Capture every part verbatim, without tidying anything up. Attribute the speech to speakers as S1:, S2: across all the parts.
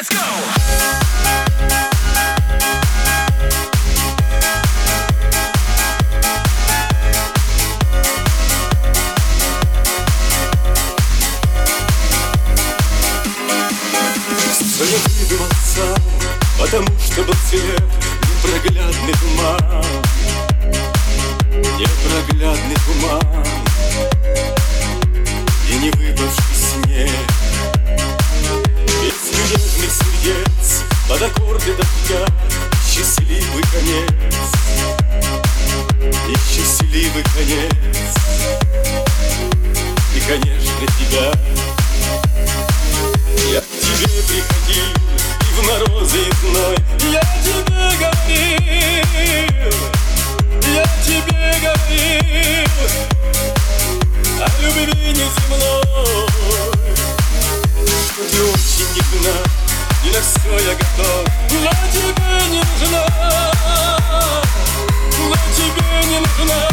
S1: Let's go!
S2: Своим выбивался, потому что был свет, непроглядный туман, непроглядный туман и не выпавший снег. Песню нежных сердец под аккорды дождя, счастливый конец, и счастливый конец, и, конечно, тебя. Я к тебе приходил и в морозы и зной, я тебе говорил, я тебе говорил о любви неземной, что ты очень нежна, и на все я готов, но тебе не нужна, но тебе не нужна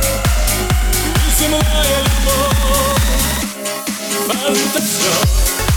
S2: неземная любовь. Фантазер.